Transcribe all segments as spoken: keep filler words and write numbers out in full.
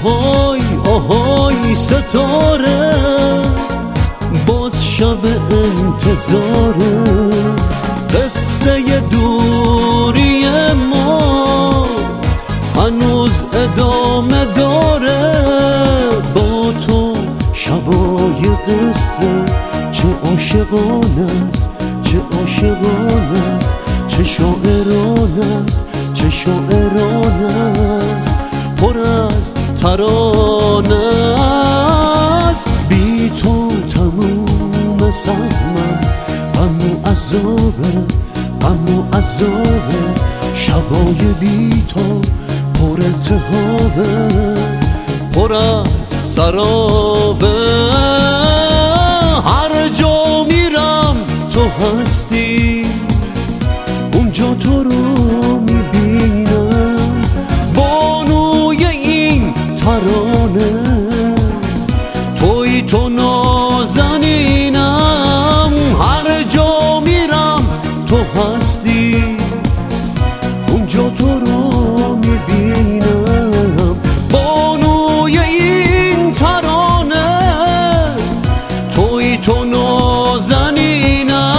آهای آهای ستاره، باز شب انتظاره، قصه دوری ما هنوز ادامه داره. با تو شبای قصه چه عاشقانه است، چه عاشقانه است، چه شاعرانه است، چه شاعرانه است، پر از ترانه است. بی تو تموم سهمم غم و عذابه، غم و عذابه، شبای بی تو پر التهابه، پر از سرابه. هر جا میرم تو هستی، اونجا تو رو میبینم، بانوی این ترانه توی تو نازنینم. هر جا میرم تو هستی، اونجا تو رو میبینم، بانوی این ترانه توی تو نازنینم.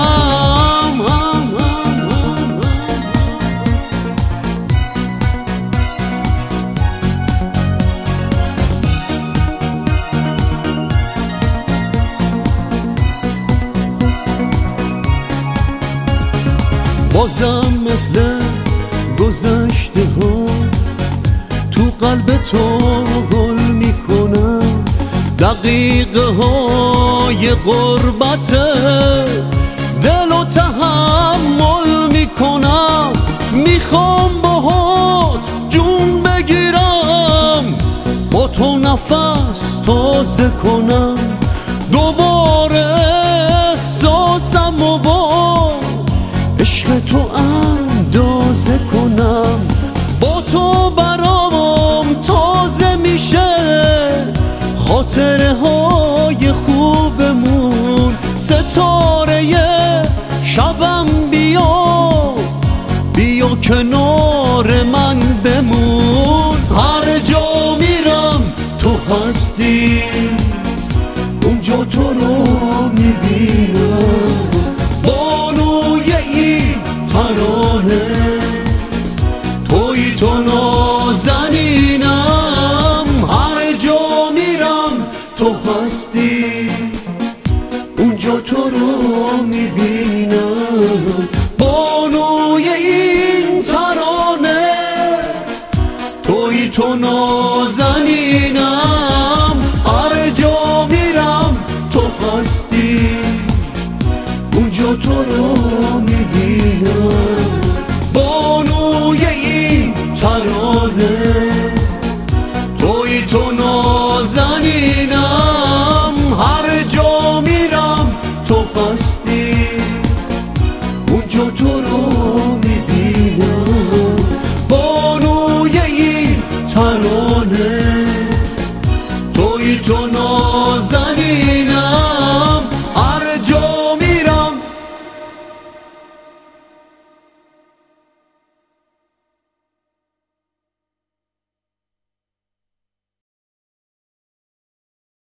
بازم مثل گذشته ها تو قلب تو گل میکنم، دقیقه های غربت دل و تحمل میکنم. میخوام باهات جون بگیرم، با تو نفس تازه کنم، دوباره احساسم و با عشق تو اندازه کنم. با تو برام تازه میشه خاطره های خوبمون. ستاره شبم بیا، بیا کنار من بمون. هر جا میرم تو هستی، اونجا تو رو میبینم، بانوی این ترانه توی تو نازنینم. هر جا میرم تو هستی، اونجا تو رو میبینم، بانوی این ترانه توی تو نازنینم. هر جا میرم تو هستی، اونجا تو رو میبینم، بانوی این ترانه توی تو نازنینم. هر جا میرم تو هستی، اونجا تو رو میبینم، بانوی این ترانه توی تو نازنینم.